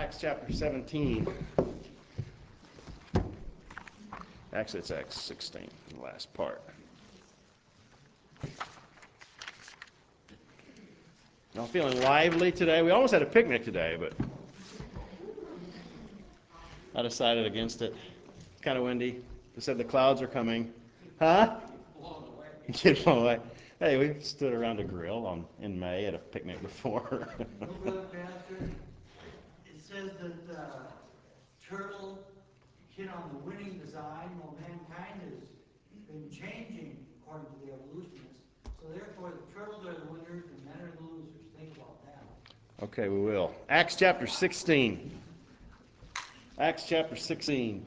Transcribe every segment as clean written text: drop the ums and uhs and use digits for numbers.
Acts chapter 17. Actually, it's Acts 16, the last part. I'm feeling lively today. We almost had a picnic today, but I decided against it. Kind of windy. They said the clouds are coming. Huh? Get blown away. Hey, we stood around a grill in May at a picnic before. It says that turtle hit on the winning design. Well, mankind has been changing according to the evolutionists. So therefore, the turtles are the winners and men are the losers. Think about that. Okay, we will. Acts chapter 16. Acts chapter 16.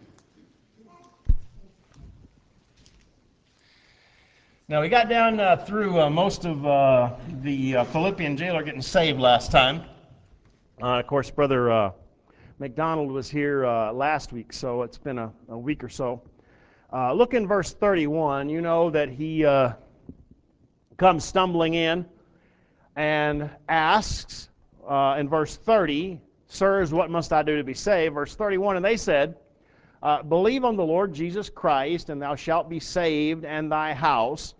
Now, we got down through most of the Philippian jailer getting saved last time. Of course, Brother McDonald was here last week, so it's been a week or so. Look in verse 31. You know that he comes stumbling in and asks in verse 30, "Sirs, what must I do to be saved?" Verse 31, and they said, "Believe on the Lord Jesus Christ, and thou shalt be saved and thy house."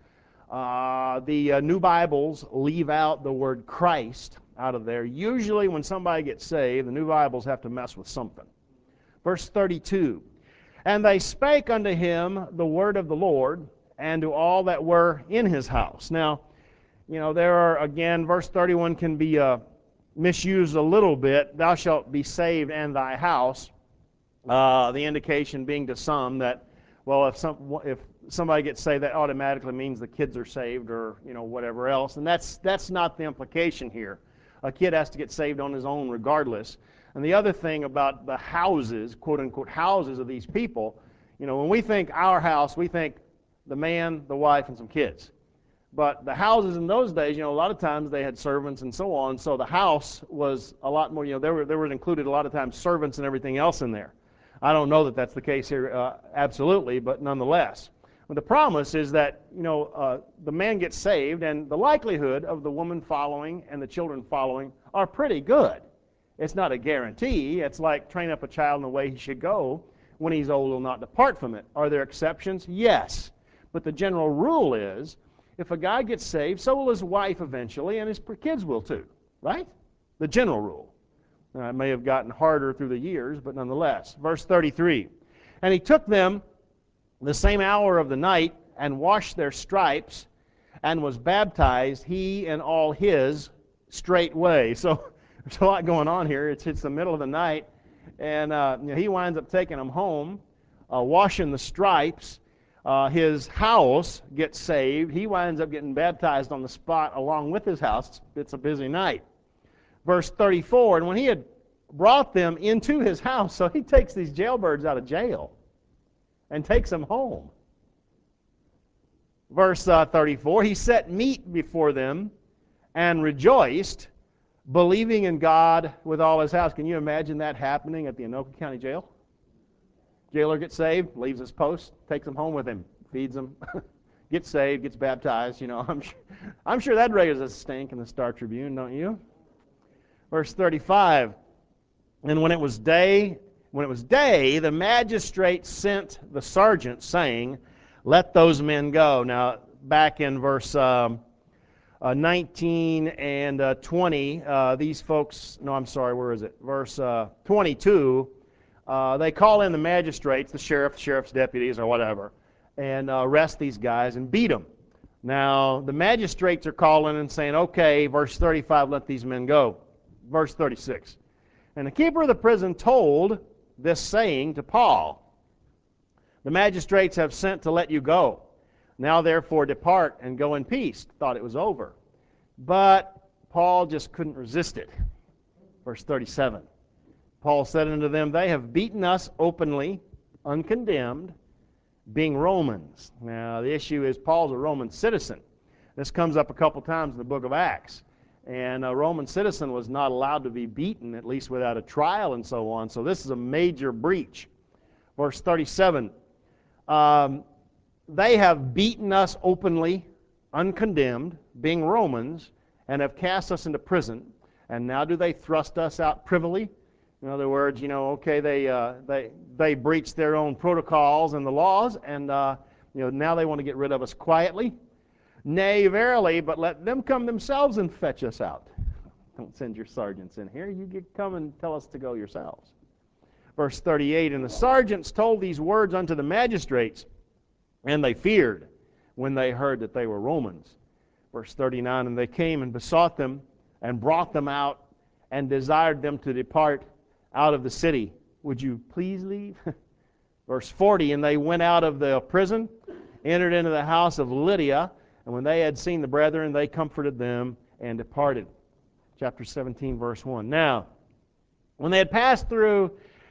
The New Bibles leave out the word Christ out of there. Usually when somebody gets saved, the New Bibles have to mess with something. Verse 32, "And they spake unto him the word of the Lord, and to all that were in his house." Now, you know, there are, again, verse 31 can be misused a little bit. "Thou shalt be saved and thy house." The indication being to some that, well, if somebody gets saved, that automatically means the kids are saved, or whatever else. And that's not the implication here. A kid has to get saved on his own regardless. And the other thing about the houses, quote unquote houses of these people, when we think our house, we think the man, the wife, and some kids. But the houses in those days, a lot of times they had servants and so on. So the house was a lot more. There were included a lot of times servants and everything else in there. I don't know that that's the case here absolutely, but nonetheless. But the promise is that the man gets saved, and the likelihood of the woman following and the children following are pretty good. It's not a guarantee. It's like train up a child in the way he should go. When he's old, he'll not depart from it. Are there exceptions? Yes. But the general rule is, if a guy gets saved, so will his wife eventually, and his kids will too. Right? The general rule. Now, it may have gotten harder through the years, but nonetheless. Verse 33, "And he took them the same hour of the night, and washed their stripes, and was baptized, he and all his, straightway." So there's a lot going on here. It's the middle of the night, and he winds up taking them home, washing the stripes. His house gets saved. He winds up getting baptized on the spot along with his house. It's a busy night. Verse 34, "And when he had brought them into his house," so he takes these jailbirds out of jail and takes them home. Verse 34, "He set meat before them and rejoiced, believing in God with all his house." Can you imagine that happening at the Anoka County Jail? Jailer gets saved, leaves his post, takes them home with him, feeds them, gets saved, gets baptized. I'm sure that raises a stink in the Star Tribune, don't you? Verse 35, "And when it was day, the magistrate sent the sergeant, saying, Let those men go." Now, back in verse 19 and 20, these folks, no, I'm sorry, where is it? Verse 22, they call in the magistrates, the sheriff's deputies, or whatever, and arrest these guys and beat them. Now, the magistrates are calling and saying, "Okay," verse 35, "let these men go." Verse 36, "And the keeper of the prison told this saying to Paul, The magistrates have sent to let you go. Now therefore depart and go in peace." Thought it was over. But Paul just couldn't resist it. Verse 37, "Paul said unto them, They have beaten us openly, uncondemned, being Romans." Now the issue is Paul's a Roman citizen. This comes up a couple times in the book of Acts. And a Roman citizen was not allowed to be beaten, at least without a trial and so on. So this is a major breach. Verse 37, "They have beaten us openly, uncondemned, being Romans, and have cast us into prison. And now do they thrust us out privily?" In other words, okay, they breached their own protocols and the laws, and now they want to get rid of us quietly. Nay, verily, but let them come themselves and fetch us out. Don't send your sergeants in here. You come and tell us to go yourselves. Verse 38, and the sergeants told these words unto the magistrates, and they feared when they heard that they were Romans. Verse 39, and they came and besought them and brought them out and desired them to depart out of the city. Would you please leave? Verse 40, and they went out of the prison, entered into the house of Lydia, and when they had seen the brethren, they comforted them and departed. Chapter 17, verse 1. Now, when they had passed through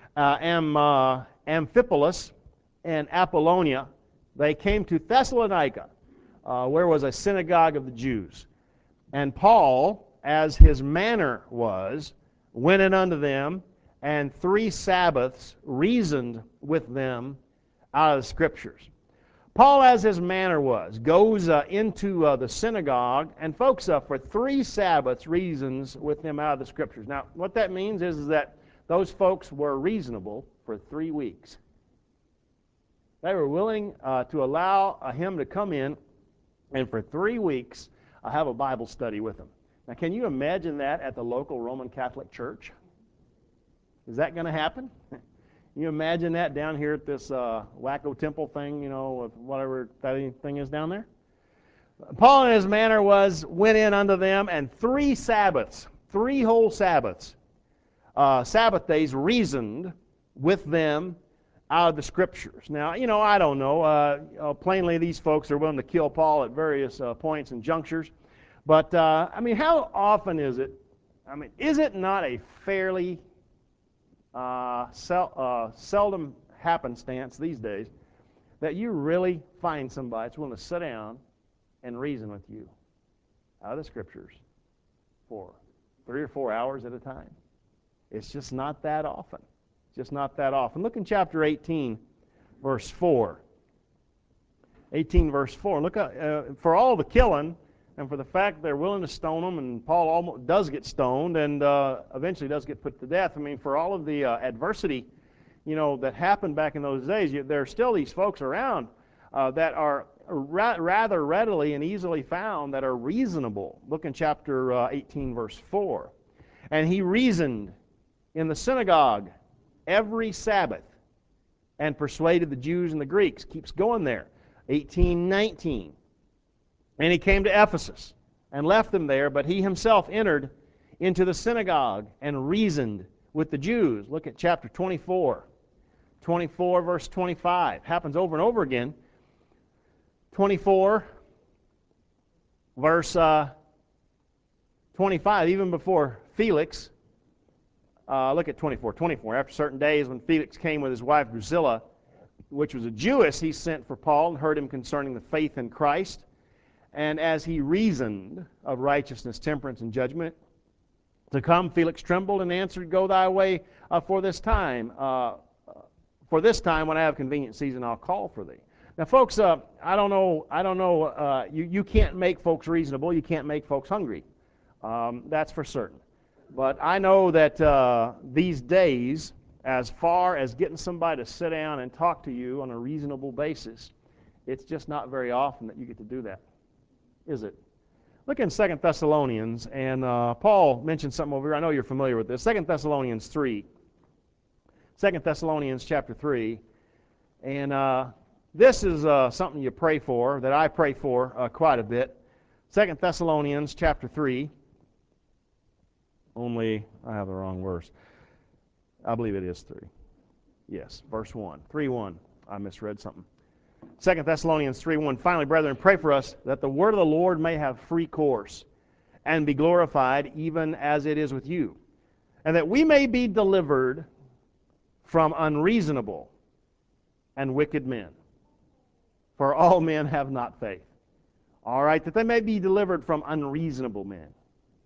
Amphipolis and Apollonia, they came to Thessalonica, where was a synagogue of the Jews. And Paul, as his manner was, went in unto them, and 3 Sabbaths reasoned with them out of the Scriptures. Paul, as his manner was, goes into the synagogue, and folks, for 3 Sabbaths reasons with them out of the Scriptures. Now, what that means is that those folks were reasonable for 3 weeks. They were willing to allow him to come in and for 3 weeks have a Bible study with him. Now, can you imagine that at the local Roman Catholic Church? Is that going to happen? You imagine that down here at this Wacko Temple thing, with whatever that thing is down there? Paul in his manner went in unto them, and 3 Sabbaths, 3 whole Sabbaths, Sabbath days, reasoned with them out of the Scriptures. Now, I don't know. Plainly, these folks are willing to kill Paul at various points and junctures. But, how often is it? Is it not a fairly seldom happenstance these days that you really find somebody that's willing to sit down and reason with you out of the Scriptures for 3 or 4 hours at a time? It's just not that often. Just not that often. Look in chapter 18, verse 4. 18, verse 4. Look for all the killing and for the fact they're willing to stone them, and Paul almost does get stoned and eventually does get put to death. For all of the adversity, that happened back in those days, there are still these folks around that are rather readily and easily found that are reasonable. Look in chapter 18, verse 4. And he reasoned in the synagogue every Sabbath and persuaded the Jews and the Greeks. Keeps going there. 18:19. And he came to Ephesus and left them there, but he himself entered into the synagogue and reasoned with the Jews. Look at chapter 24. 24, verse 25. Happens over and over again. 24, verse 25, even before Felix. Look at 24. 24. After certain days, when Felix came with his wife Drusilla, which was a Jewess, he sent for Paul and heard him concerning the faith in Christ. And as he reasoned of righteousness, temperance, and judgment to come, Felix trembled and answered, Go thy way for this time. For this time, when I have convenient season, I'll call for thee. Now, folks, I don't know. You can't make folks reasonable. You can't make folks hungry. That's for certain. But I know that these days, as far as getting somebody to sit down and talk to you on a reasonable basis, it's just not very often that you get to do that, is it? Look in 2 Thessalonians, and Paul mentioned something over here. I know you're familiar with this. 2 Thessalonians 3. 2 Thessalonians chapter 3. And this is something you pray for, that I pray for quite a bit. 2 Thessalonians chapter 3. Only, I have the wrong verse. I believe it is 3. Yes, verse 1. 3:1. I misread something. 2 Thessalonians 3:1. Finally, brethren, pray for us that the word of the Lord may have free course and be glorified even as it is with you, and that we may be delivered from unreasonable and wicked men. For all men have not faith. All right, that they may be delivered from unreasonable men.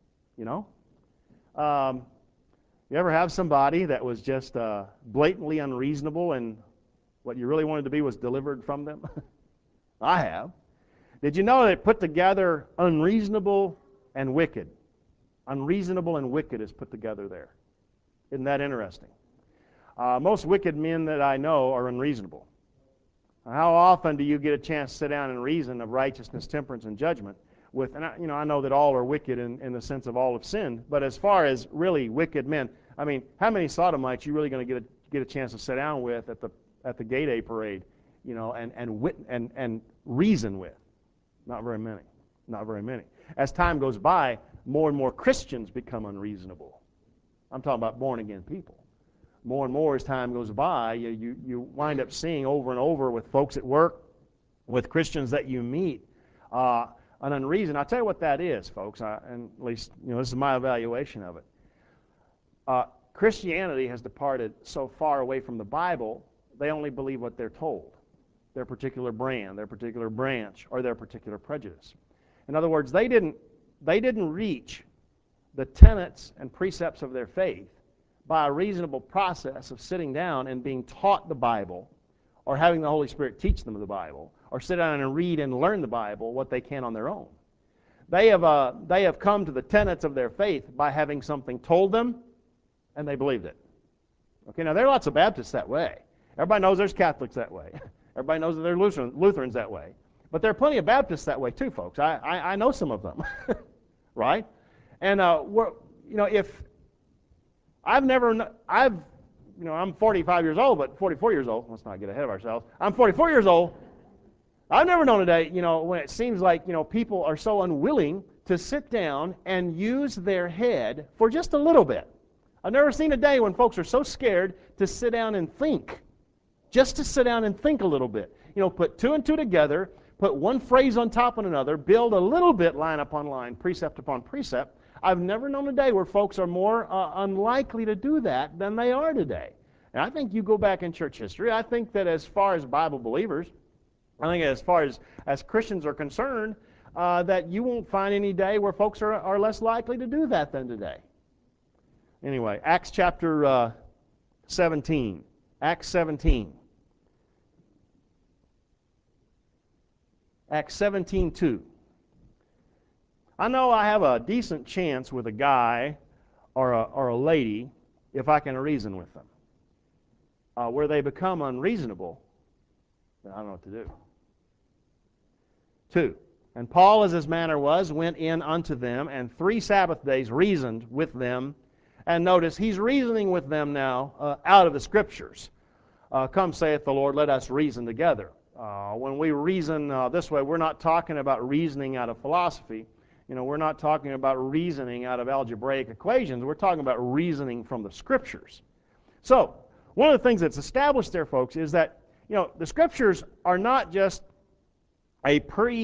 You ever have somebody that was just blatantly unreasonable and what you really wanted to be was delivered from them? I have. Did you know that put together unreasonable and wicked? Unreasonable and wicked is put together there. Isn't that interesting? Most wicked men that I know are unreasonable. How often do you get a chance to sit down and reason of righteousness, temperance, and judgment with, and I know that all are wicked in the sense of all have sinned, but as far as really wicked men, I mean, how many sodomites are you really going to get a chance to sit down with at the Gay Day parade, and reason with? Not very many. Not very many. As time goes by, more and more Christians become unreasonable. I'm talking about born-again people. More and more as time goes by, you wind up seeing over and over with folks at work, with Christians that you meet, an unreason. I'll tell you what that is, folks, and at least this is my evaluation of it. Christianity has departed so far away from the Bible, they only believe what they're told, their particular brand, their particular branch, or their particular prejudice. In other words, they didn't reach the tenets and precepts of their faith by a reasonable process of sitting down and being taught the Bible, or having the Holy Spirit teach them the Bible, or sit down and read and learn the Bible what they can on their own. They have come to the tenets of their faith by having something told them, and they believed it. Okay, now there are lots of Baptists that way. Everybody knows there's Catholics that way. Everybody knows that there are Lutherans that way. But there are plenty of Baptists that way too, folks. I know some of them, right? And if I'm 45 years old, but 44 years old. Let's not get ahead of ourselves. I'm 44 years old. I've never known a day, when it seems like, people are so unwilling to sit down and use their head for just a little bit. I've never seen a day when folks are so scared to sit down and think. Just to sit down and think a little bit. Put two and two together, put one phrase on top of another, build a little bit line upon line, precept upon precept. I've never known a day where folks are more unlikely to do that than they are today. And I think you go back in church history, I think that as far as Bible believers, I think as far as Christians are concerned, that you won't find any day where folks are less likely to do that than today. Anyway, Acts chapter 17. Acts 17. Acts 17:2. I know I have a decent chance with a guy or a lady if I can reason with them. Where they become unreasonable, then I don't know what to do. 2. And Paul, as his manner was, went in unto them, and 3 Sabbath days reasoned with them. And notice, he's reasoning with them now out of the Scriptures. Come, saith the Lord, let us reason together. When we reason this way, we're not talking about reasoning out of philosophy. We're not talking about reasoning out of algebraic equations. We're talking about reasoning from the Scriptures. So, one of the things that's established there, folks, is that, the Scriptures are not just a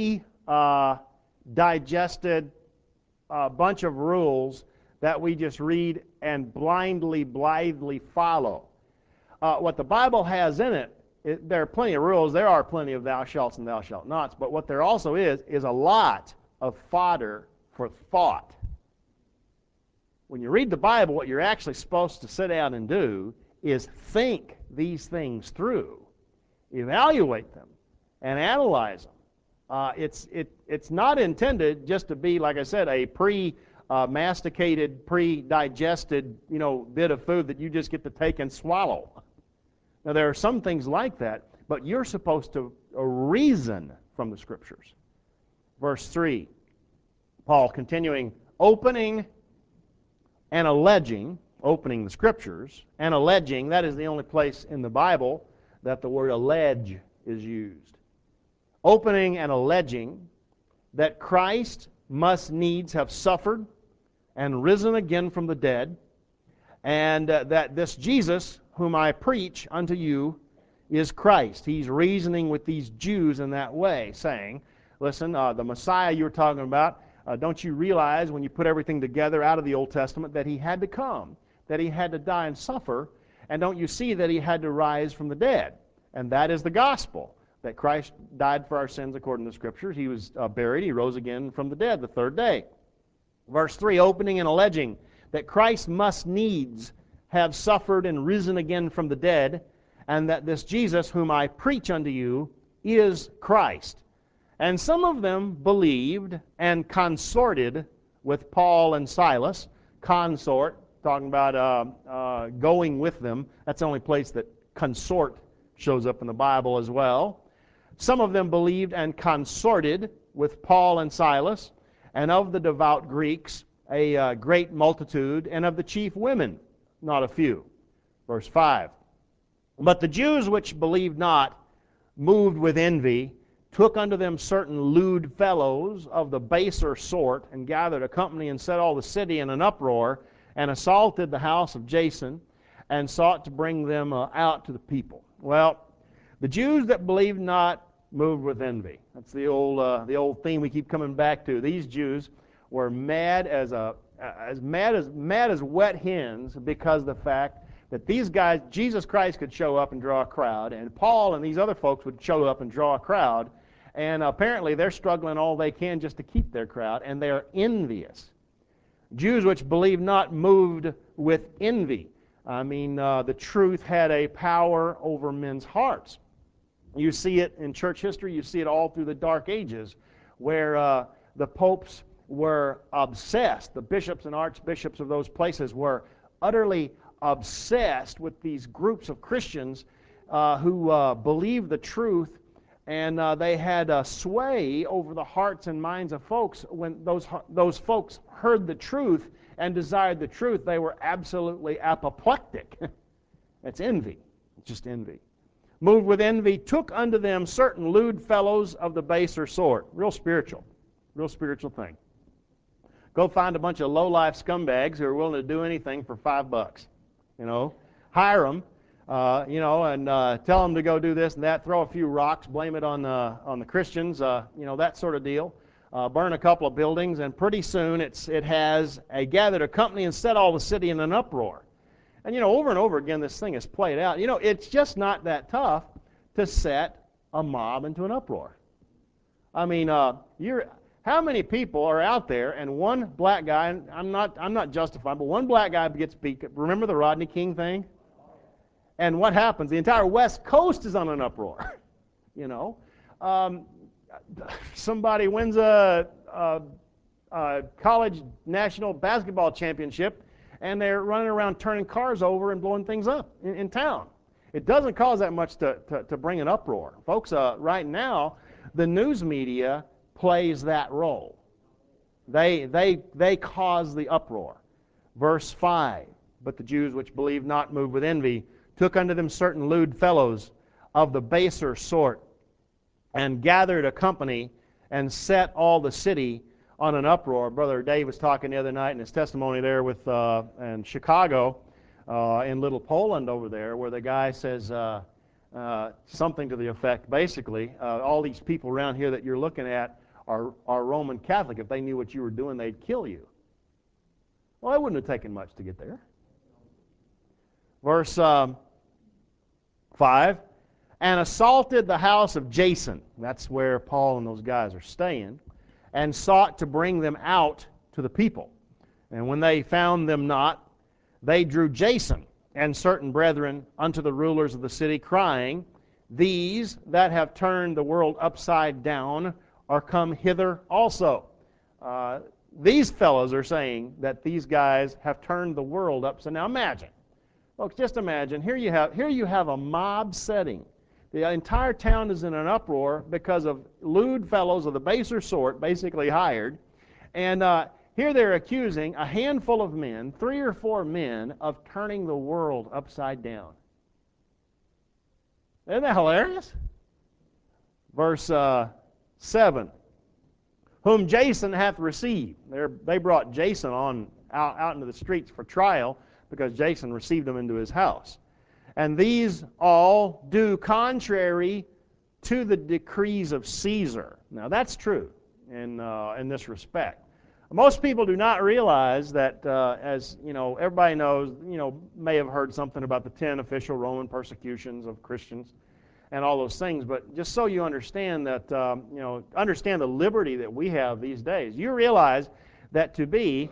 pre-digested bunch of rules that we just read and blithely follow. What the Bible has in it, there are plenty of rules. There are plenty of thou shalt and thou shalt nots. But what there also is a lot of fodder for thought. When you read the Bible, what you're actually supposed to sit down and do is think these things through, evaluate them, and analyze them. It's not intended just to be, like I said, a pre-masticated, pre-digested, bit of food that you just get to take and swallow. Now, there are some things like that, but you're supposed to reason from the Scriptures. Verse 3, Paul continuing, opening and alleging, opening the Scriptures, and alleging, that is the only place in the Bible that the word allege is used. Opening and alleging that Christ must needs have suffered and risen again from the dead, and that this Jesus, whom I preach unto you, is Christ. He's reasoning with these Jews in that way, saying, listen, the Messiah you're talking about, don't you realize when you put everything together out of the Old Testament that he had to come, that he had to die and suffer, and don't you see that he had to rise from the dead? And that is the gospel, that Christ died for our sins according to the Scriptures. He was buried, he rose again from the dead the third day. Verse 3, opening and alleging that Christ must needs have suffered and risen again from the dead, and that this Jesus whom I preach unto you is Christ. And some of them believed and consorted with Paul and Silas. Consort, talking about going with them. That's the only place that consort shows up in the Bible as well. Some of them believed and consorted with Paul and Silas, and of the devout Greeks, a great multitude, and of the chief women, not a few. Verse 5. But the Jews which believed not, moved with envy, took unto them certain lewd fellows of the baser sort, and gathered a company, and set all the city in an uproar, and assaulted the house of Jason, and sought to bring them out to the people. Well, the Jews that believed not moved with envy. That's the old theme we keep coming back to. These Jews were mad as wet hens because of the fact that these guys, Jesus Christ could show up and draw a crowd, and Paul and these other folks would show up and draw a crowd, and apparently they're struggling all they can just to keep their crowd, and they're envious. Jews which believe not moved with envy. I mean, the truth had a power over men's hearts. You see it in church history. You see it all through the Dark Ages, where the popes were obsessed. The bishops and archbishops of those places were utterly obsessed with these groups of Christians who believed the truth, and they had a sway over the hearts and minds of folks. When those folks heard the truth and desired the truth, they were absolutely apoplectic. That's envy. It's just envy. Moved with envy, took unto them certain lewd fellows of the baser sort. Real spiritual thing. Go find a bunch of low-life scumbags who are willing to do anything for $5. Hire them, and tell them to go do this and that, throw a few rocks, blame it on the Christians, that sort of deal. Burn a couple of buildings, and pretty soon it has gathered a company and set all the city in an uproar. And over and over again this thing is played out. It's just not that tough to set a mob into an uproar. I mean, how many people are out there, and one black guy, and I'm not justifying, but one black guy gets beat. Remember the Rodney King thing? And what happens? The entire West Coast is on an uproar. Somebody wins a college national basketball championship, and they're running around turning cars over and blowing things up in town. It doesn't cause that much to bring an uproar. Folks, right now, the news media plays that role. They cause the uproar. Verse 5, but the Jews which believed not, moved with envy, took unto them certain lewd fellows of the baser sort, and gathered a company, and set all the city on an uproar. Brother Dave was talking the other night in his testimony there in Chicago, in Little Poland over there, where the guy says something to the effect, basically, all these people around here that you're looking at are Roman Catholic. If they knew what you were doing, they'd kill you. Well, it wouldn't have taken much to get there. Verse 5, and assaulted the house of Jason. That's where Paul and those guys are staying, and sought to bring them out to the people. And when they found them not, they drew Jason and certain brethren unto the rulers of the city, crying, these that have turned the world upside down are come hither also. These fellows are saying that these guys have turned the world upside down. Now imagine, folks, just imagine, here you have a mob setting. The entire town is in an uproar because of lewd fellows of the baser sort, basically hired. And here they're accusing a handful of men, 3 or 4 men, of turning the world upside down. Isn't that hilarious? Verse 7, whom Jason hath received. They brought Jason out into the streets for trial because Jason received them into his house. And these all do contrary to the decrees of Caesar. Now that's true in this respect. Most people do not realize that, as everybody knows, may have heard something about the 10 official Roman persecutions of Christians and all those things. But just so you understand that, understand the liberty that we have these days. You realize that to be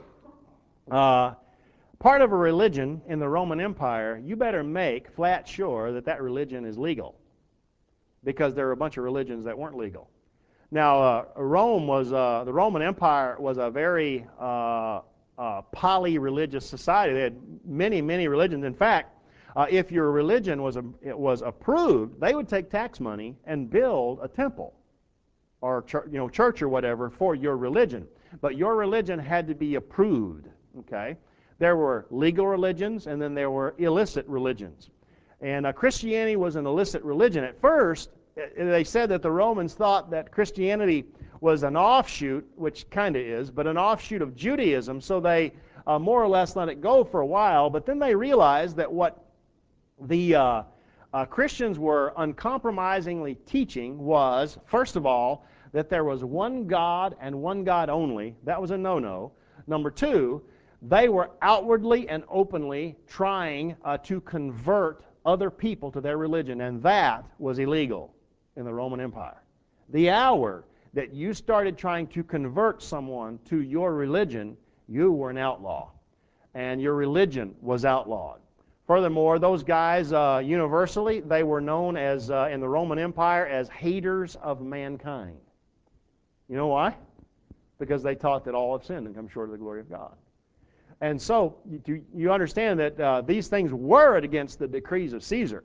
part of a religion in the Roman Empire, you better make flat sure that religion is legal, because there are a bunch of religions that weren't legal. Now, the Roman Empire was a very poly-religious society. They had many, many religions. In fact, if your religion was approved, they would take tax money and build a temple or church or whatever for your religion. But your religion had to be approved. Okay, there were legal religions, and then there were illicit religions. And Christianity was an illicit religion. At first, they said that the Romans thought that Christianity was an offshoot, which kind of is, but an offshoot of Judaism, so they more or less let it go for a while. But then they realized that what the Christians were uncompromisingly teaching was, first of all, that there was one God and one God only. That was a no-no. Number two, they were outwardly and openly trying to convert other people to their religion, and that was illegal in the Roman Empire. The hour that you started trying to convert someone to your religion, you were an outlaw, and your religion was outlawed. Furthermore, those guys, universally, they were known as, in the Roman Empire, as haters of mankind. You know why? Because they taught that all have sinned and come short of the glory of God. And so you understand that these things were against the decrees of Caesar.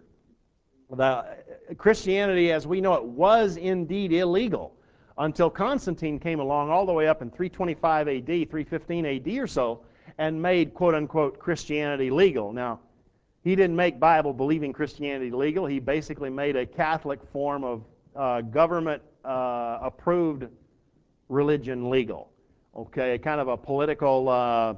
Christianity, as we know it, was indeed illegal until Constantine came along all the way up in 325 AD, 315 AD or so, and made, quote-unquote, Christianity legal. Now, he didn't make Bible-believing Christianity legal. He basically made a Catholic form of government-approved religion legal. Okay, kind of a political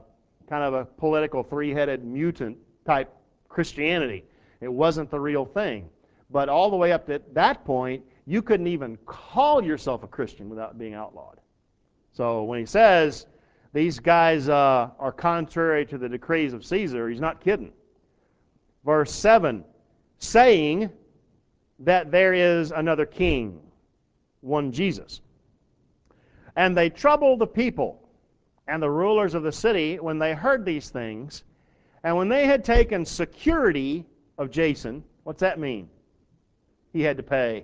three-headed mutant type Christianity. It wasn't the real thing. But all the way up to that point, you couldn't even call yourself a Christian without being outlawed. So when he says these guys are contrary to the decrees of Caesar, he's not kidding. Verse 7, saying that there is another king, one Jesus. And they troubled the people and the rulers of the city when they heard these things. And when they had taken security of Jason, what's that mean? He had to pay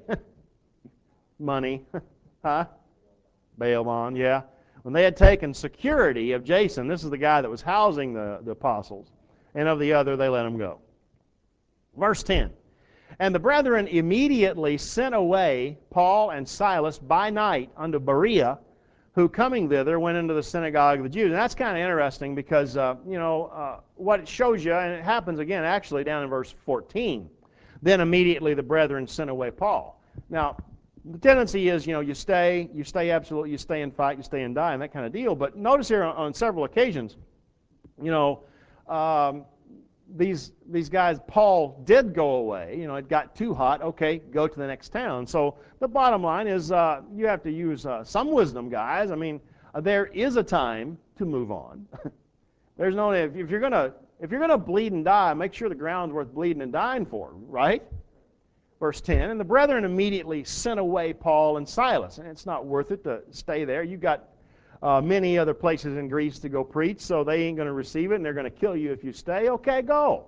money. Huh? Bail bond, yeah. When they had taken security of Jason, this is the guy that was housing the apostles, and of the other they let him go. Verse 10, and the brethren immediately sent away Paul and Silas by night unto Berea, who coming thither went into the synagogue of the Jews. And that's kind of interesting because, what it shows you, and it happens again actually down in verse 14, then immediately the brethren sent away Paul. Now, the tendency is, you stay absolute, you stay and fight, you stay and die, and that kind of deal. But notice here on several occasions, these guys, Paul did go away. It got too hot. Okay, go to the next town. So the bottom line is you have to use some wisdom, guys. I mean, there is a time to move on. There's no if you're gonna bleed and die, make sure the ground's worth bleeding and dying for, right? Verse 10, and the brethren immediately sent away Paul and Silas, and it's not worth it to stay there. You've got many other places in Greece to go preach, so they ain't going to receive it, and they're going to kill you if you stay. Okay, go.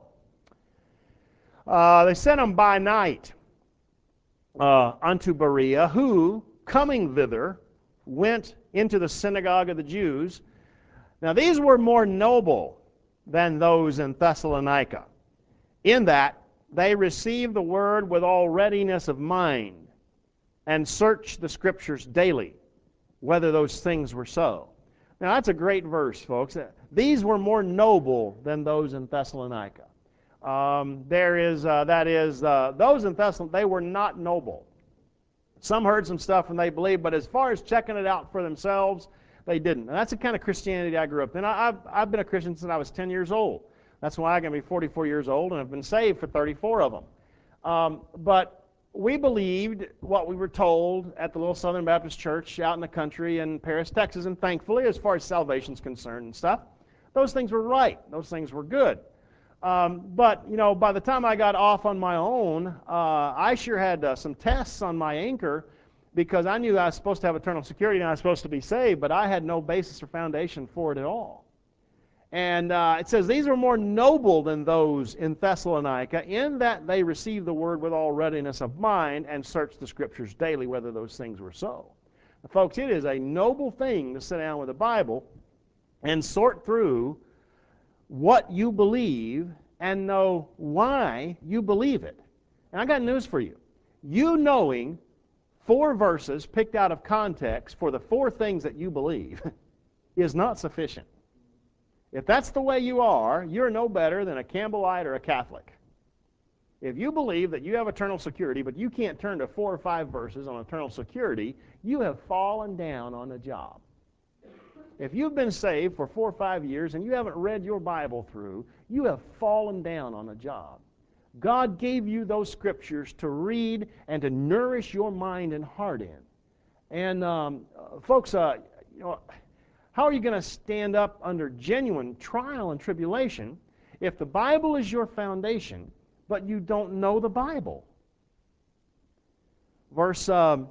They sent them by night unto Berea, who, coming thither, went into the synagogue of the Jews. Now these were more noble than those in Thessalonica, in that they received the word with all readiness of mind, and searched the Scriptures daily, whether those things were so. Now that's a great verse, folks. These were more noble than those in Thessalonica. Those in Thessalonica, they were not noble. Some heard some stuff and they believed, but as far as checking it out for themselves, they didn't. And that's the kind of Christianity I grew up in. I've been a Christian since I was 10 years old. That's why I'm going to be 44 years old, and I've been saved for 34 of them. But we believed what we were told at the little Southern Baptist Church out in the country in Paris, Texas, and thankfully, as far as salvation's concerned and stuff, those things were right. Those things were good. But, by the time I got off on my own, I sure had some tests on my anchor because I knew that I was supposed to have eternal security and I was supposed to be saved, but I had no basis or foundation for it at all. And it says, these were more noble than those in Thessalonica, in that they received the word with all readiness of mind and searched the Scriptures daily, whether those things were so. Now, folks, it is a noble thing to sit down with the Bible and sort through what you believe and know why you believe it. And I got news for you. You knowing 4 verses picked out of context for the 4 things that you believe is not sufficient. If that's the way you are, you're no better than a Campbellite or a Catholic. If you believe that you have eternal security, but you can't turn to 4 or 5 verses on eternal security, you have fallen down on the job. If you've been saved for 4 or 5 years and you haven't read your Bible through, you have fallen down on a job. God gave you those scriptures to read and to nourish your mind and heart in. And folks, how are you going to stand up under genuine trial and tribulation if the Bible is your foundation, but you don't know the Bible? Verse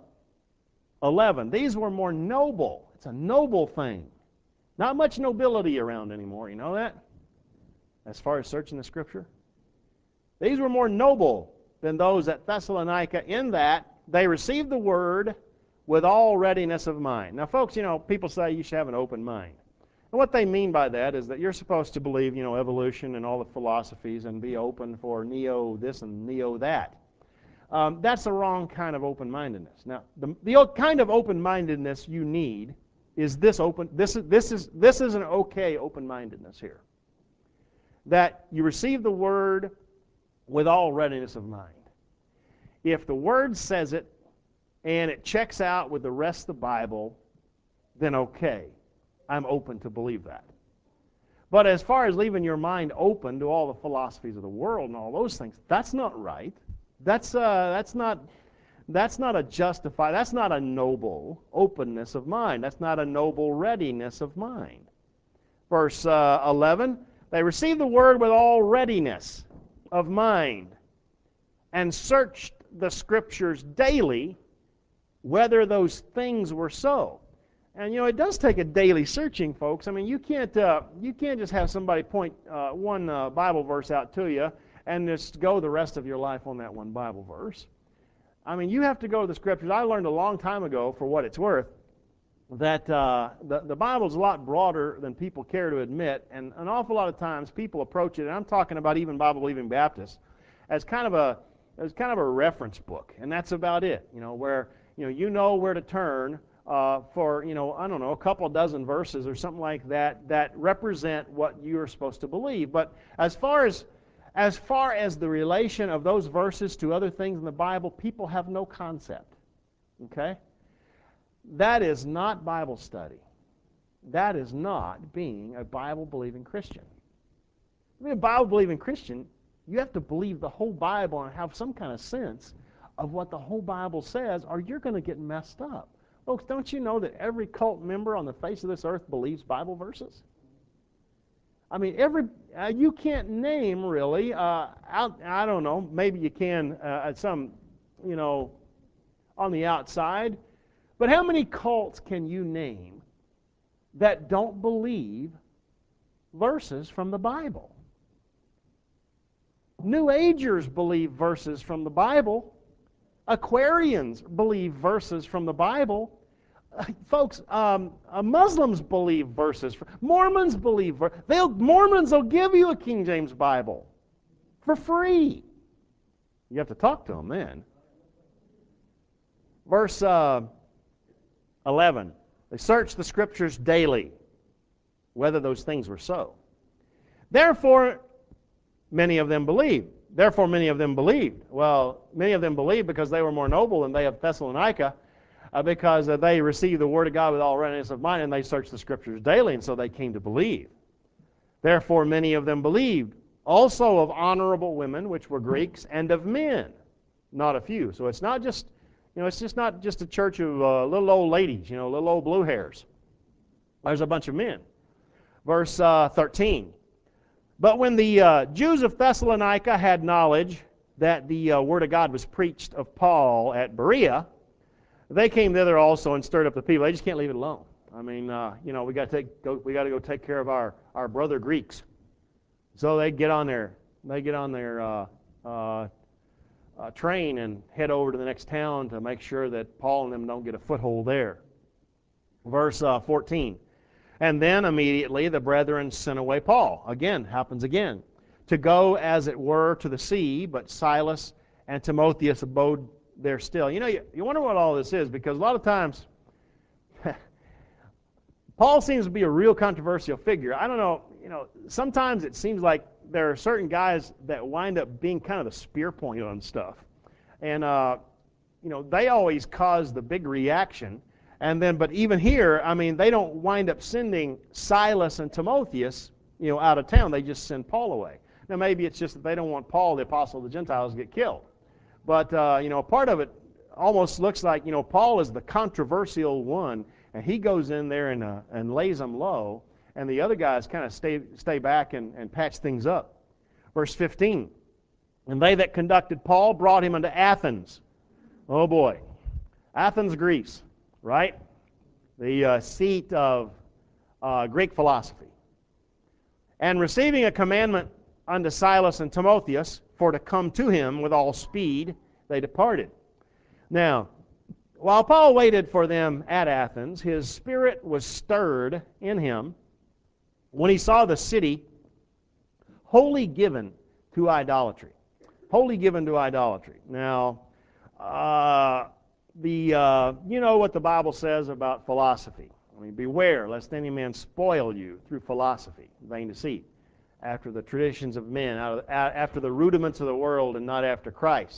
11, these were more noble. It's a noble thing. Not much nobility around anymore, you know that? As far as searching the Scripture. These were more noble than those at Thessalonica in that they received the Word with all readiness of mind. Now, folks, people say you should have an open mind. And what they mean by that is that you're supposed to believe, evolution and all the philosophies and be open for neo this and neo that. That's the wrong kind of open-mindedness. Now, the kind of open-mindedness you need is this open. This is an okay open-mindedness here. That you receive the Word with all readiness of mind. If the Word says it and it checks out with the rest of the Bible, then okay, I'm open to believe that. But as far as leaving your mind open to all the philosophies of the world and all those things, that's not right. That's not a justified, that's not a noble openness of mind. That's not a noble readiness of mind. Verse 11, they received the Word with all readiness of mind and searched the Scriptures daily whether those things were so. And it does take a daily searching, folks. I mean, you can't just have somebody point one Bible verse out to you and just go the rest of your life on that one Bible verse. I mean, you have to go to the Scriptures. I learned a long time ago, for what it's worth, that the Bible's a lot broader than people care to admit, and an awful lot of times people approach it, and I'm talking about even Bible-believing Baptists, as kind of a reference book, and that's about it. Where you know where to turn for I don't know, a couple dozen verses or something like that that represent what you're supposed to believe. But as far as the relation of those verses to other things in the Bible, people have no concept. Okay? That is not Bible study. That is not being a Bible-believing Christian. To be a Bible-believing Christian, you have to believe the whole Bible and have some kind of sense of what the whole Bible says, or you're going to get messed up. Folks, don't you know that every cult member on the face of this earth believes Bible verses? I mean, you can't name really, I don't know, maybe you can at some, on the outside, but how many cults can you name that don't believe verses from the Bible? New Agers believe verses from the Bible. Aquarians believe verses from the Bible. Folks, Muslims believe verses. Mormons believe verses. Mormons will give you a King James Bible for free. You have to talk to them then. Verse 11. They searched the Scriptures daily, whether those things were so. Therefore, many of them believed. Therefore, many of them believed. Well, many of them believed because they were more noble than they of Thessalonica, because they received the Word of God with all readiness of mind, and they searched the Scriptures daily, and so they came to believe. Therefore, many of them believed, also of honorable women, which were Greeks, and of men, not a few. So it's not just, it's just not just a church of little old ladies, little old blue hairs. There's a bunch of men. Verse 13. But when the Jews of Thessalonica had knowledge that the Word of God was preached of Paul at Berea, they came thither also and stirred up the people. They just can't leave it alone. I mean, we got to go take care of our brother Greeks. So they get on their train and head over to the next town to make sure that Paul and them don't get a foothold there. Verse 14. And then immediately the brethren sent away Paul. Again, happens again. To go, as it were, to the sea, but Silas and Timotheus abode there still. You wonder what all this is, because a lot of times Paul seems to be a real controversial figure. I don't know, sometimes it seems like there are certain guys that wind up being kind of the spear point on stuff. And, they always cause the big reaction. And then, but even here, they don't wind up sending Silas and Timotheus, out of town. They just send Paul away. Now, maybe it's just that they don't want Paul, the apostle of the Gentiles, to get killed. But, part of it almost looks like, Paul is the controversial one, and he goes in there and lays them low, and the other guys kind of stay back and patch things up. Verse 15, and they that conducted Paul brought him unto Athens. Oh boy, Athens, Greece, right? The seat of Greek philosophy. And receiving a commandment unto Silas and Timotheus for to come to him with all speed, they departed. Now, while Paul waited for them at Athens, his spirit was stirred in him when he saw the city wholly given to idolatry. Wholly given to idolatry. Now, you know what the Bible says about philosophy. Beware lest any man spoil you through philosophy, vain deceit, after the traditions of men, after the rudiments of the world, and not after Christ.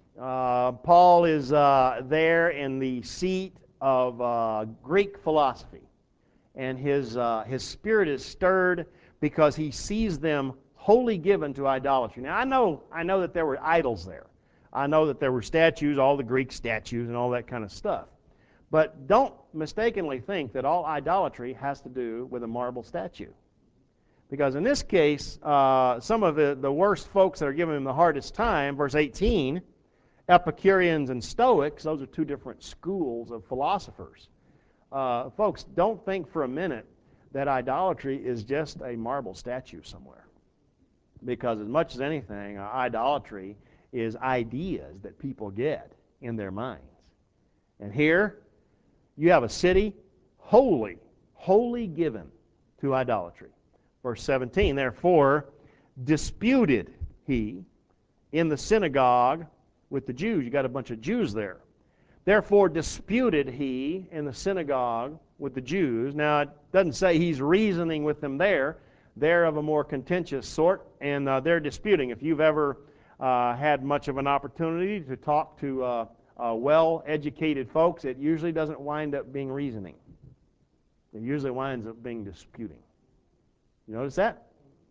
Paul is there in the seat of Greek philosophy, and his spirit is stirred because he sees them wholly given to idolatry. Now, I know that there were idols there. I know that there were statues, all the Greek statues and all that kind of stuff. But don't mistakenly think that all idolatry has to do with a marble statue. Because in this case, some of the worst folks that are giving him the hardest time, verse 18, Epicureans and Stoics, those are two different schools of philosophers. Folks, don't think for a minute that idolatry is just a marble statue somewhere. Because as much as anything, idolatry is ideas that people get in their minds. And here, you have a city wholly given to idolatry. Verse 17, therefore disputed he in the synagogue with the Jews. You got a bunch of Jews there. Therefore disputed he in the synagogue with the Jews. Now, it doesn't say he's reasoning with them there. They're of a more contentious sort, and they're disputing. If you've ever had much of an opportunity to talk to well-educated folks, it usually doesn't wind up being reasoning. It usually winds up being disputing. You notice that?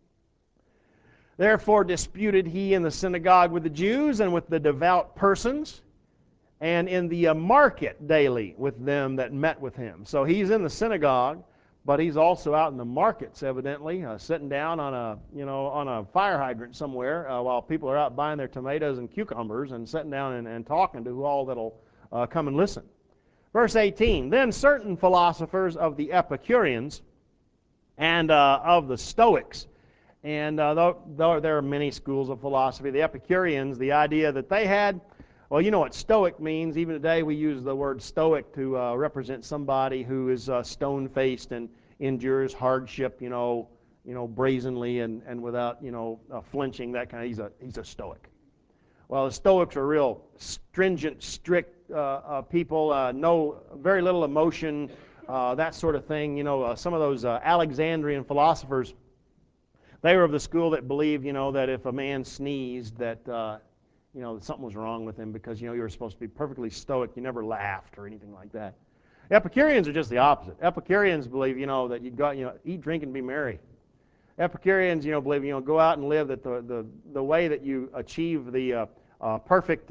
Therefore disputed he in the synagogue with the Jews and with the devout persons, and in the market daily with them that met with him. So he's in the synagogue, but he's also out in the markets, evidently, sitting down on a fire hydrant somewhere while people are out buying their tomatoes and cucumbers and sitting down and talking to all that'll come and listen. Verse 18, then certain philosophers of the Epicureans and of the Stoics, and though there are many schools of philosophy, the Epicureans, the idea that they had, well, you know what Stoic means. Even today we use the word Stoic to represent somebody who is stone-faced and endures hardship, brazenly and without, flinching. That kind of. He's a Stoic. Well, the Stoics are real stringent, strict people. Very little emotion, that sort of thing. Some of those Alexandrian philosophers, they were of the school that believed, that if a man sneezed, that something was wrong with him because, you were supposed to be perfectly stoic. You never laughed or anything like that. Epicureans are just the opposite. Epicureans believe, that you got, eat, drink, and be merry. Epicureans, believe, go out and live that the way that you achieve the perfect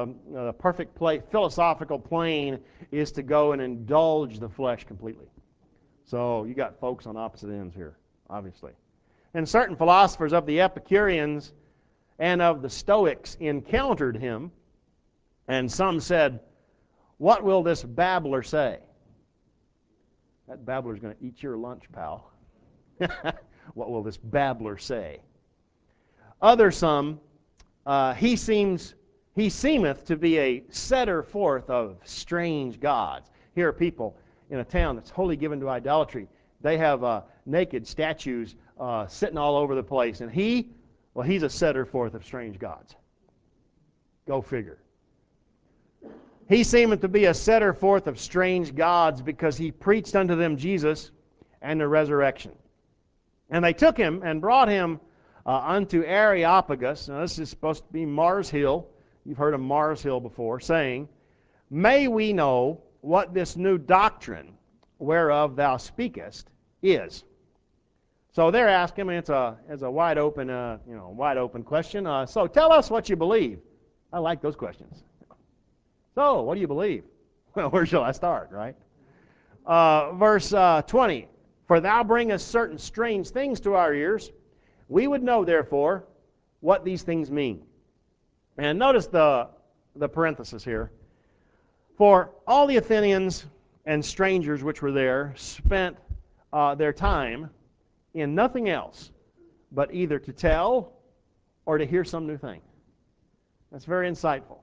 philosophical plane is to go and indulge the flesh completely. So you got folks on opposite ends here, obviously. And certain philosophers of the Epicureans and of the Stoics encountered him, and some said, what will this babbler say? That babbler's going to eat your lunch, pal. What will this babbler say? Other some, he seemeth to be a setter forth of strange gods. Here are people in a town that's wholly given to idolatry They have naked statues sitting all over the place. And he's a setter forth of strange gods. Go figure. He seemeth to be a setter forth of strange gods, because he preached unto them Jesus and the resurrection. And they took him and brought him unto Areopagus. Now this is supposed to be Mars Hill. You've heard of Mars Hill before, saying, May we know what this new doctrine whereof thou speakest is. So they're asking him, it's a wide open question. So tell us what you believe. I like those questions. So, what do you believe? Well, where shall I start, right? Verse 20. For thou bringest certain strange things to our ears. We would know, therefore, what these things mean. And notice the parenthesis here. For all the Athenians and strangers which were there spent their time in nothing else but either to tell or to hear some new thing. That's very insightful.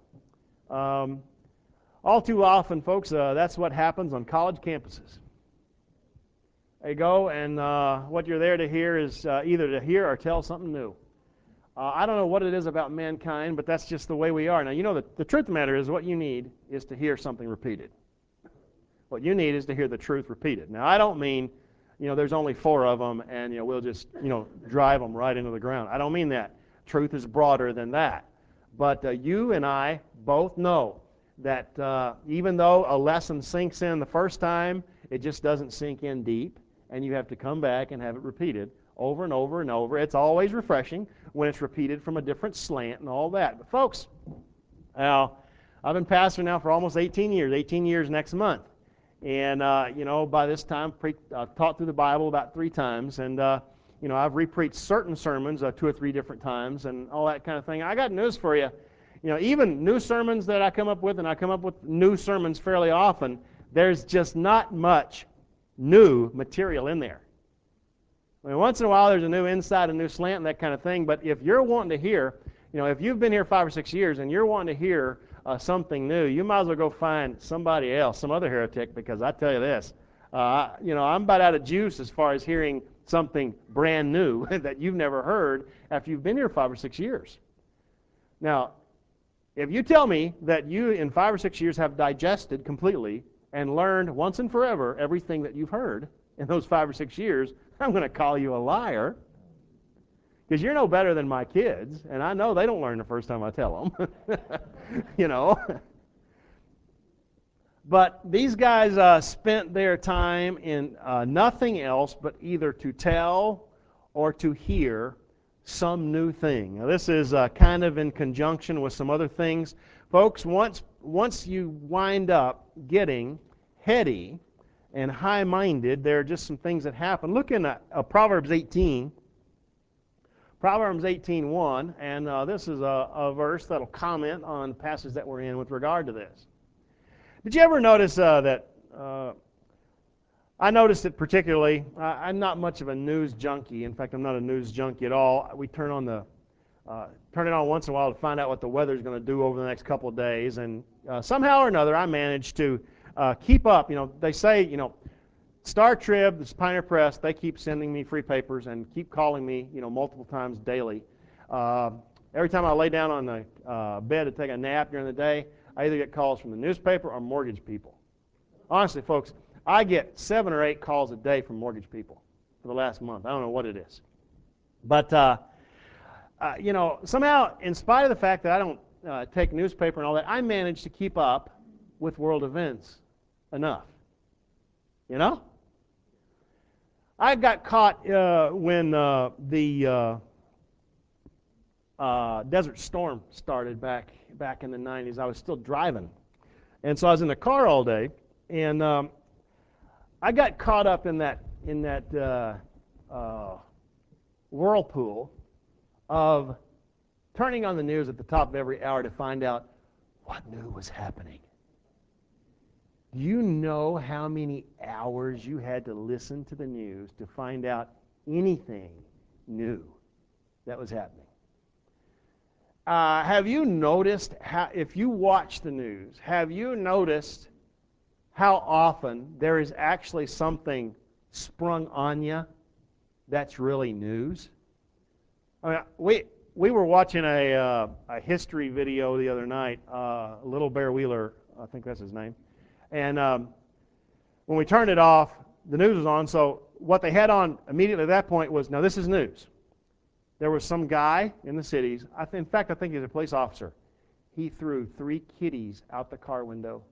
All too often, folks, that's what happens on college campuses. They go, and what you're there to hear is either to hear or tell something new. I don't know what it is about mankind, but that's just the way we are. Now, you know, the truth of the matter is what you need is to hear something repeated. What you need is to hear the truth repeated. Now, I don't mean, there's only 4 of them, and, we'll just, drive them right into the ground. I don't mean that. Truth is broader than that. But you and I both know that even though a lesson sinks in the first time, it just doesn't sink in deep, and you have to come back and have it repeated over and over and over. It's always refreshing when it's repeated from a different slant and all that. But folks, now, I've been pastor now for almost 18 years next month. And, by this time, taught through the Bible about 3 times, and, I've repreached certain sermons 2 or 3 different times and all that kind of thing. I got news for you. Even new sermons that I come up with, and I come up with new sermons fairly often, there's just not much new material in there. I mean, once in a while there's a new insight, a new slant, and that kind of thing, but if you're wanting to hear, if you've been here 5 or 6 years and you're wanting to hear something new, you might as well go find somebody else, some other heretic, because I tell you this, I'm about out of juice as far as hearing something brand new that you've never heard after you've been here 5 or 6 years. Now, if you tell me that you in 5 or 6 years have digested completely and learned once and forever everything that you've heard in those 5 or 6 years, I'm going to call you a liar, because you're no better than my kids, and I know they don't learn the first time I tell them. But these guys spent their time in nothing else but either to tell or to hear some new thing. Now, this is kind of in conjunction with some other things. Folks, once you wind up getting heady and high-minded, there are just some things that happen. Look in Proverbs 18. Proverbs 18:1, and this is a verse that'll comment on the passage that we're in with regard to this. Did you ever notice that I noticed it particularly. I'm not much of a news junkie. In fact, I'm not a news junkie at all. We turn it on once in a while to find out what the weather's going to do over the next couple of days, and somehow or another I managed to keep up. They say, Star Trib, the Pioneer Press, they keep sending me free papers and keep calling me, multiple times daily. Every time I lay down on the bed to take a nap during the day, I either get calls from the newspaper or mortgage people. Honestly, folks, I get 7 or 8 calls a day from mortgage people for the last month. I don't know what it is. But, somehow, in spite of the fact that I don't take newspaper and all that, I manage to keep up with world events enough. I got caught when the Desert Storm started back in the 90s. I was still driving. And so I was in the car all day, and I got caught up in that whirlpool of turning on the news at the top of every hour to find out what new was happening. Do you know how many hours you had to listen to the news to find out anything new that was happening? Have you noticed how, if you watch the news, have you noticed how often there is actually something sprung on you, that's really news. I mean, we were watching a history video the other night. Little Bear Wheeler, I think that's his name, and when we turned it off, the news was on. So what they had on immediately at that point was, now this is news. There was some guy in the cities. In fact, I think he's a police officer. He threw 3 kitties out the car window.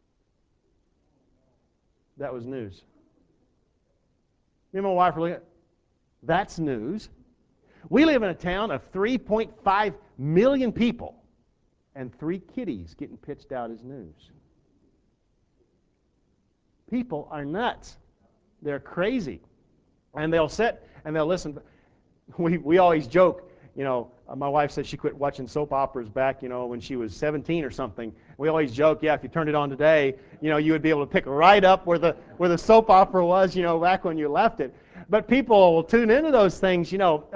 That was news. Me and my wife were looking. That's news. We live in a town of 3.5 million people, and 3 kitties getting pitched out as news. People are nuts. They're crazy. And they'll sit and they'll listen. We always joke, my wife said she quit watching soap operas back, when she was 17 or something. We always joke, if you turned it on today, you would be able to pick right up where the soap opera was, back when you left it. But people will tune into those things,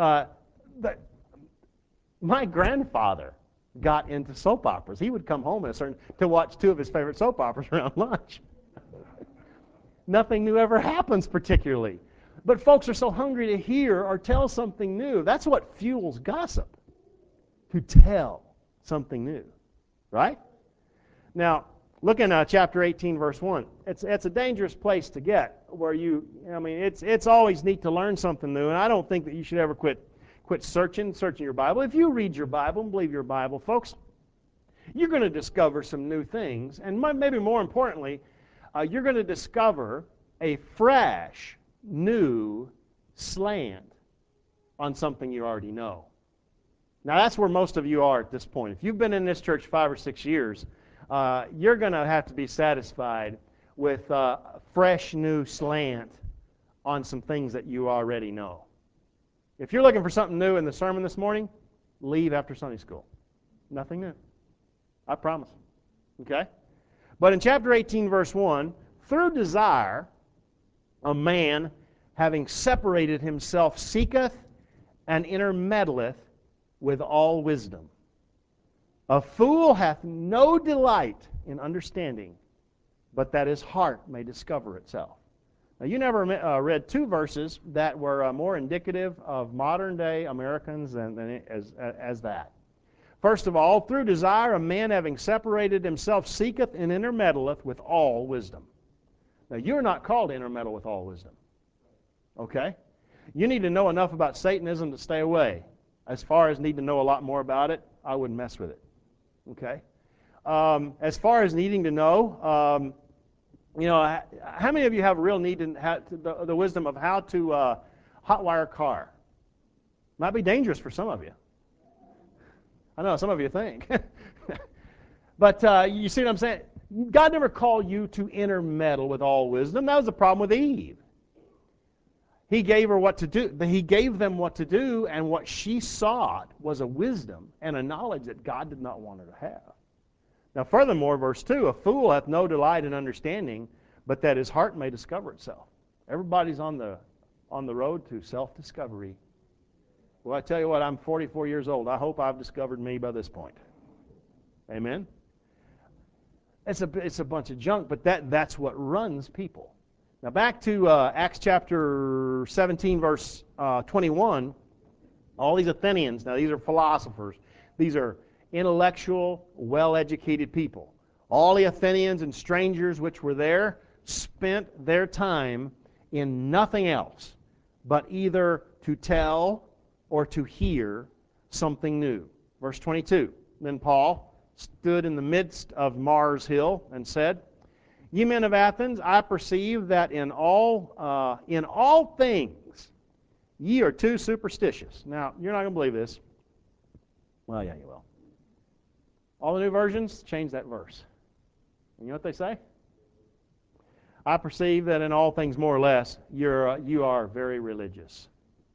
my grandfather got into soap operas. He would come home to watch 2 of his favorite soap operas around lunch. Nothing new ever happens particularly. But folks are so hungry to hear or tell something new. That's what fuels gossip, to tell something new, right? Now, look in chapter 18, verse 1. It's a dangerous place to get where it's always neat to learn something new, and I don't think that you should ever quit searching your Bible. If you read your Bible and believe your Bible, folks, you're going to discover some new things, and maybe more importantly, you're going to discover a fresh, new slant on something you already know. Now, that's where most of you are at this point. If you've been in this church 5 or 6 years, you're going to have to be satisfied with a fresh, new slant on some things that you already know. If you're looking for something new in the sermon this morning, leave after Sunday school. Nothing new. I promise. Okay? But in chapter 18, verse 1, through desire, a man, having separated himself, seeketh and intermeddleth with all wisdom. A fool hath no delight in understanding, but that his heart may discover itself. Now, you never read 2 verses that were more indicative of modern-day Americans as that. First of all, through desire, a man having separated himself seeketh and intermeddleth with all wisdom. Now, you're not called to intermeddle with all wisdom. Okay? You need to know enough about Satanism to stay away. As far as need to know a lot more about it, I wouldn't mess with it. Okay? As far as needing to know, how many of you have a real need to have the wisdom of how to hotwire a car? Might be dangerous for some of you. I know some of you think. But you see what I'm saying? God never called you to intermeddle with all wisdom. That was the problem with Eve. He gave her what to do. He gave them what to do, and what she sought was a wisdom and a knowledge that God did not want her to have. Now, furthermore, verse 2, a fool hath no delight in understanding, but that his heart may discover itself. Everybody's on the road to self-discovery. Well, I tell you what, I'm 44 years old. I hope I've discovered me by this point. Amen? It's a bunch of junk, but that's what runs people. Now back to Acts chapter 17, verse 21. All these Athenians, now these are philosophers. These are intellectual, well-educated people. All the Athenians and strangers which were there spent their time in nothing else but either to tell or to hear something new. Verse 22, then Paul stood in the midst of Mars Hill and said, Ye men of Athens, I perceive that in all things ye are too superstitious. Now, you're not going to believe this. Well, yeah, you will. All the new versions change that verse. And you know what they say? I perceive that in all things more or less you are very religious.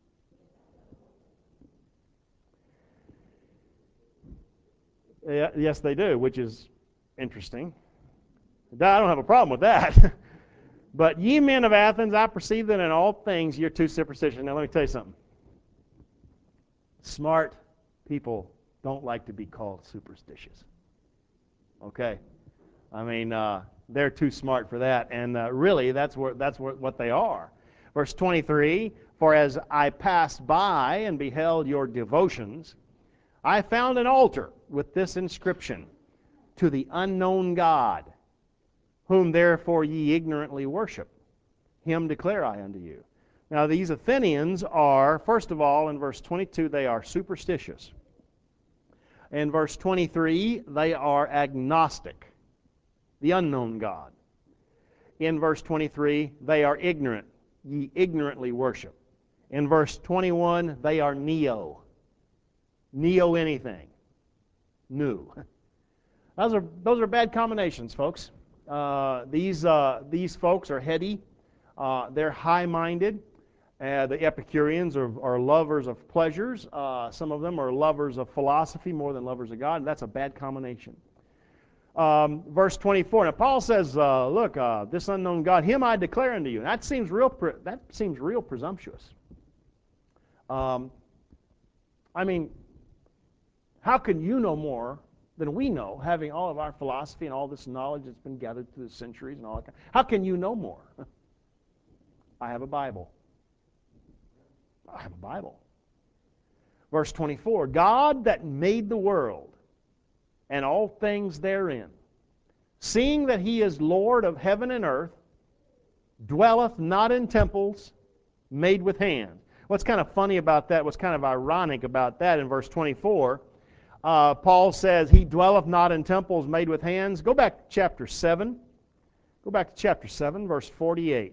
Yes, they do, which is interesting. I don't have a problem with that. But ye men of Athens, I perceive that in all things you're too superstitious. Now let me tell you something. Smart people don't like to be called superstitious. Okay? I mean, they're too smart for that, and really that's what they are. Verse 23, for as I passed by and beheld your devotions, I found an altar with this inscription, to the unknown God, whom therefore ye ignorantly worship. Him declare I unto you. Now these Athenians are, first of all, in verse 22, they are superstitious. In verse 23, they are agnostic, the unknown God. In verse 23, they are ignorant, ye ignorantly worship. In verse 21, they are neo. Neo anything. New. Those are bad combinations, folks. These folks are heady. They're high-minded. The Epicureans are lovers of pleasures. Some of them are lovers of philosophy more than lovers of God. And that's a bad combination. Verse 24. Now Paul says, "Look, this unknown God, Him I declare unto you." And that seems real presumptuous. I mean, how can you know more than we know, having all of our philosophy and all this knowledge that's been gathered through the centuries and all that? How can you know more? I have a Bible. I have a Bible. Verse 24, God that made the world and all things therein, seeing that He is Lord of heaven and earth, dwelleth not in temples made with hands. What's kind of funny about that, what's kind of ironic about that in verse 24, Paul says, He dwelleth not in temples made with hands. Go back to chapter 7. Go back to chapter 7, verse 48.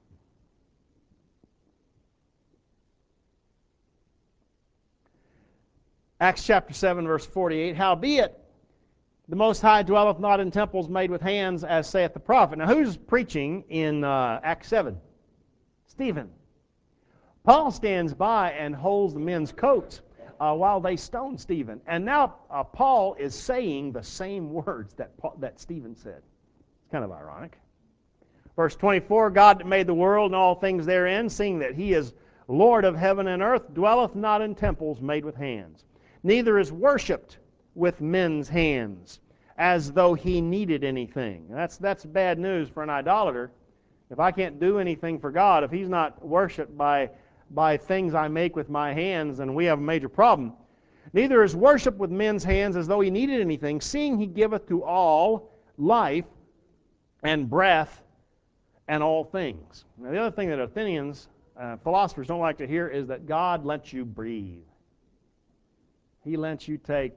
Acts chapter 7, verse 48, howbeit the Most High dwelleth not in temples made with hands, as saith the prophet. Now who's preaching in Acts 7? Stephen. Paul stands by and holds the men's coats while they stone Stephen. And now Paul is saying the same words that Stephen said. It's kind of ironic. Verse 24, God that made the world and all things therein, seeing that He is Lord of heaven and earth, dwelleth not in temples made with hands, neither is worshipped with men's hands, as though He needed anything. That's bad news for an idolater. If I can't do anything for God, if He's not worshipped by things I make with my hands, then we have a major problem. Neither is worship with men's hands as though He needed anything, seeing He giveth to all life and breath and all things. Now the other thing that Athenians, philosophers don't like to hear is that God lets you breathe. He lets you take,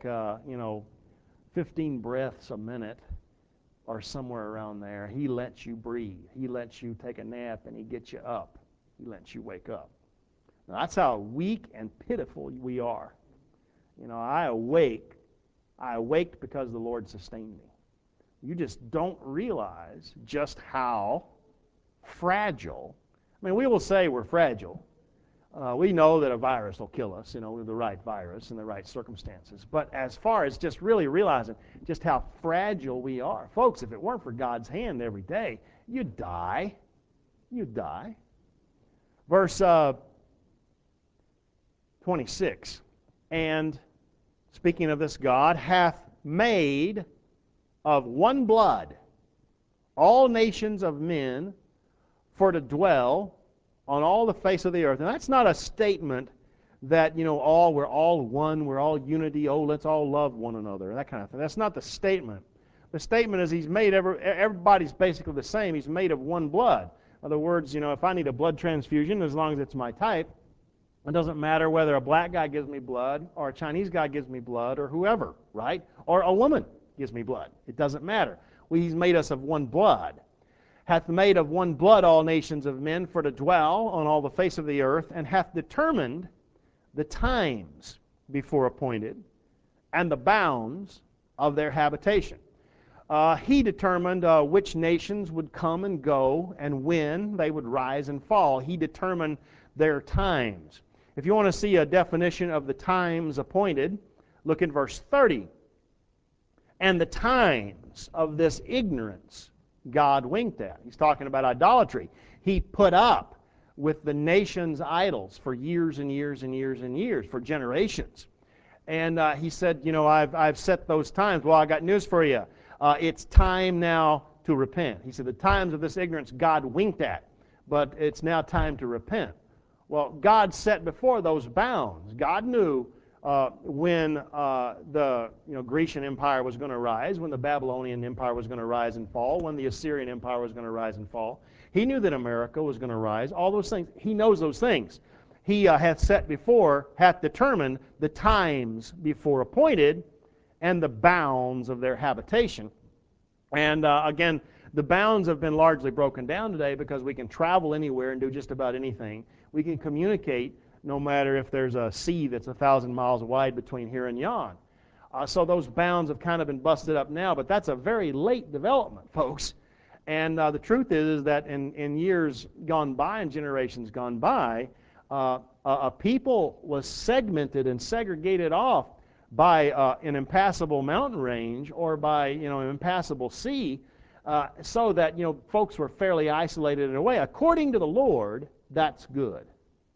15 breaths a minute or somewhere around there. He lets you breathe. He lets you take a nap and He gets you up. He lets you wake up. Now, that's how weak and pitiful we are. I awaked because the Lord sustained me. You just don't realize just how fragile. I mean, we will say we're fragile. We know that a virus will kill us, with the right virus and the right circumstances. But as far as just really realizing just how fragile we are, folks, if it weren't for God's hand every day, you'd die. You'd die. Verse 26, and speaking of this God, hath made of one blood all nations of men for to dwell on all the face of the earth. And that's not a statement that, we're all one, we're all unity, let's all love one another, that kind of thing. That's not the statement. The statement is He's made everybody's basically the same. He's made of one blood. In other words, if I need a blood transfusion, as long as it's my type, it doesn't matter whether a black guy gives me blood or a Chinese guy gives me blood or whoever, right? Or a woman gives me blood. It doesn't matter. He's made us of one blood. Hath made of one blood all nations of men for to dwell on all the face of the earth, and hath determined the times before appointed and the bounds of their habitation. He determined which nations would come and go and when they would rise and fall. He determined their times. If you want to see a definition of the times appointed, look at verse 30. And the times of this ignorance God winked at. He's talking about idolatry. He put up with the nation's idols for years and years and years and years, for generations. And He said, I've set those times. Well, I got news for you. It's time now to repent. He said the times of this ignorance God winked at. but it's now time to repent. Well, God set before those bounds. God knew when the Grecian Empire was going to rise, when the Babylonian Empire was going to rise and fall, when the Assyrian Empire was going to rise and fall. He knew that America was going to rise. All those things. He knows those things. He hath set before, hath determined the times before appointed and the bounds of their habitation. And again, the bounds have been largely broken down today because we can travel anywhere and do just about anything. We can communicate no matter if there's a sea that's 1,000 miles wide between here and yon. So those bounds have kind of been busted up now, but that's a very late development, folks. And the truth is that in years gone by and generations gone by, a people was segmented and segregated off by an impassable mountain range or by an impassable sea, so that folks were fairly isolated in a way. According to the Lord, that's good.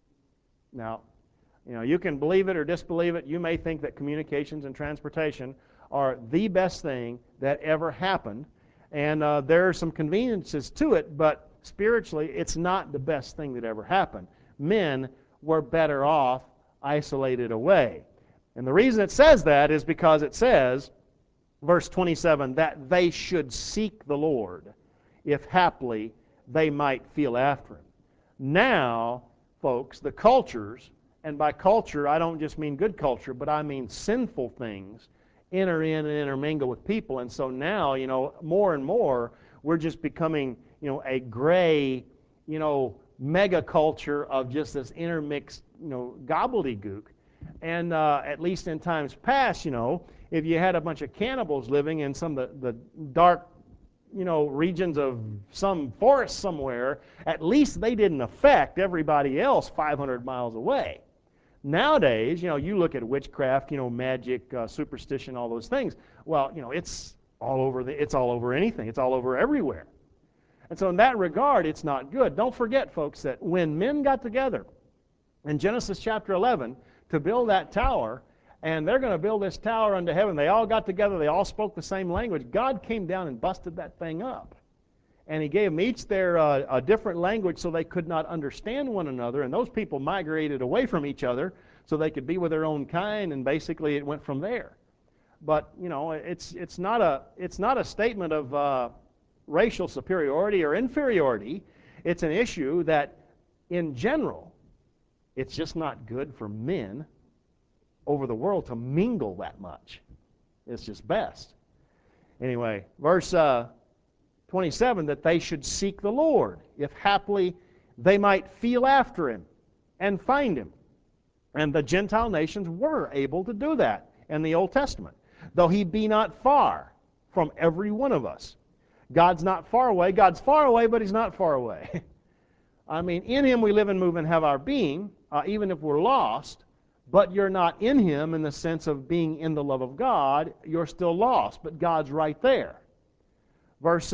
Now, you can believe it or disbelieve it. You may think that communications and transportation are the best thing that ever happened, and there are some conveniences to it, but spiritually, it's not the best thing that ever happened. Men were better off isolated away. And the reason it says that is because it says, verse 27, that they should seek the Lord, if haply they might feel after Him. Now, folks, the cultures, and by culture I don't just mean good culture, but I mean sinful things, enter in and intermingle with people. And so now, more and more, we're just becoming, a gray, mega culture of just this intermixed, gobbledygook. And at least in times past, if you had a bunch of cannibals living in some of the dark, regions of some forest somewhere, at least they didn't affect everybody else 500 miles away. Nowadays, you look at witchcraft, magic, superstition, all those things. Well, it's all over anything. It's all over everywhere. And so in that regard, it's not good. Don't forget, folks, that when men got together in Genesis chapter 11 to build that tower, and they're going to build this tower unto heaven, they all got together, they all spoke the same language. God came down and busted that thing up. And He gave them each a different language so they could not understand one another, and those people migrated away from each other so they could be with their own kind, and basically it went from there. But, it's not a statement of racial superiority or inferiority. It's an issue that, in general, it's just not good for men over the world to mingle that much. It's just best. Anyway, verse 27, that they should seek the Lord, if haply they might feel after Him and find Him. And the Gentile nations were able to do that in the Old Testament, though He be not far from every one of us. God's not far away. God's far away, but He's not far away. I mean, in Him we live and move and have our being, even if we're lost, but you're not in Him in the sense of being in the love of God. You're still lost, but God's right there. Verse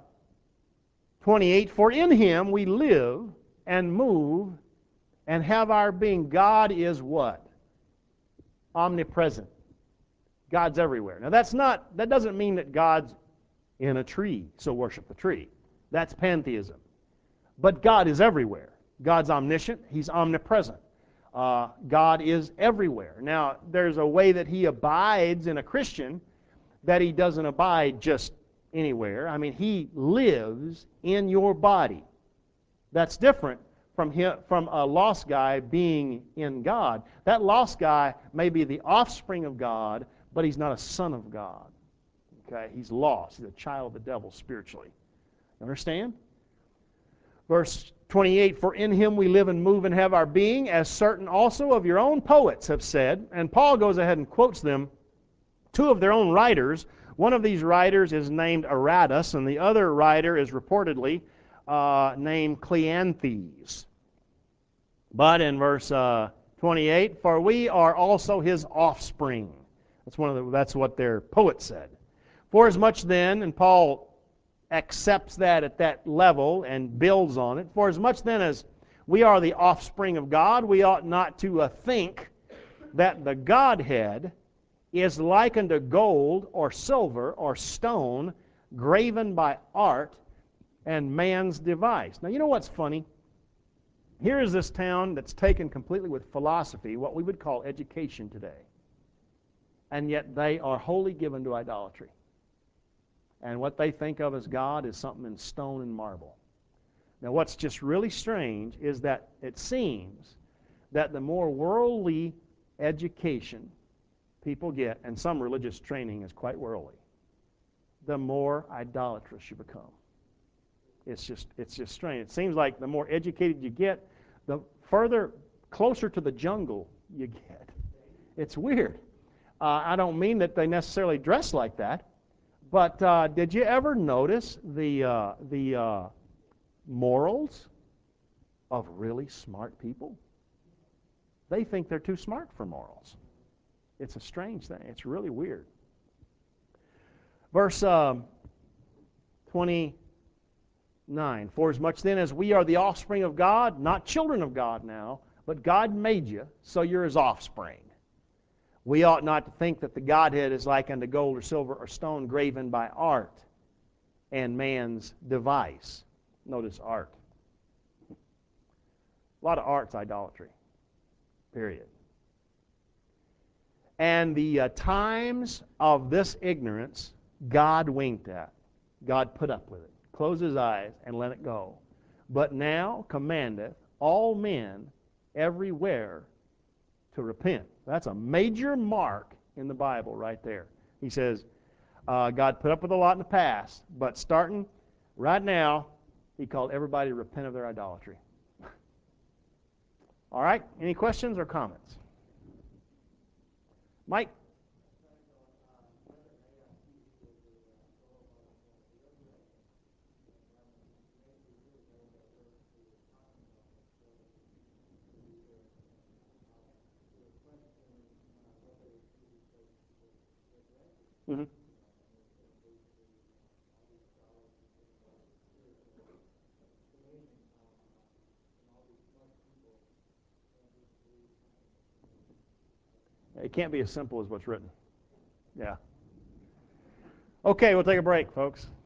28, for in Him we live and move and have our being. God is what? Omnipresent. God's everywhere. Now that doesn't mean that God's in a tree, so worship the tree. That's pantheism. But God is everywhere. God's omniscient. He's omnipresent. God is everywhere. Now, there's a way that He abides in a Christian that He doesn't abide just anywhere. I mean, He lives in your body. That's different from a lost guy being in God. That lost guy may be the offspring of God, but he's not a son of God. Okay? He's lost. He's a child of the devil spiritually. You understand? Verse 28, for in Him we live and move and have our being, as certain also of your own poets have said. And Paul goes ahead and quotes them, two of their own writers. One of these writers is named Aratus, and the other writer is reportedly named Cleanthes. But in verse 28, for we are also His offspring. That's what their poet said. For as much then, and Paul accepts that at that level and builds on it, for as much then as we are the offspring of God, we ought not to think that the Godhead is likened to gold or silver or stone graven by art and man's device. Now, you know what's funny? Here is this town that's taken completely with philosophy, what we would call education today. And yet they are wholly given to idolatry. And what they think of as God is something in stone and marble. Now, what's just really strange is that it seems that the more worldly education people get, and some religious training is quite worldly, the more idolatrous you become. It's just strange. It seems like the more educated you get, the closer to the jungle you get. It's weird. I don't mean that they necessarily dress like that, but did you ever notice the morals of really smart people? They think they're too smart for morals. It's a strange thing. It's really weird. Verse 29. For as much then as we are the offspring of God, not children of God now, but God made you, so you're his offspring. We ought not to think that the Godhead is like unto gold or silver or stone graven by art and man's device. Notice art. A lot of art's idolatry. Period. And the times of this ignorance, God winked at. God put up with it. Close his eyes and let it go. But now commandeth all men everywhere to repent. That's a major mark in the Bible right there. He says, God put up with a lot in the past, but starting right now, he called everybody to repent of their idolatry. All right, any questions or comments? Mike? Mm-hmm. It can't be as simple as what's written. Yeah. Okay, we'll take a break, folks.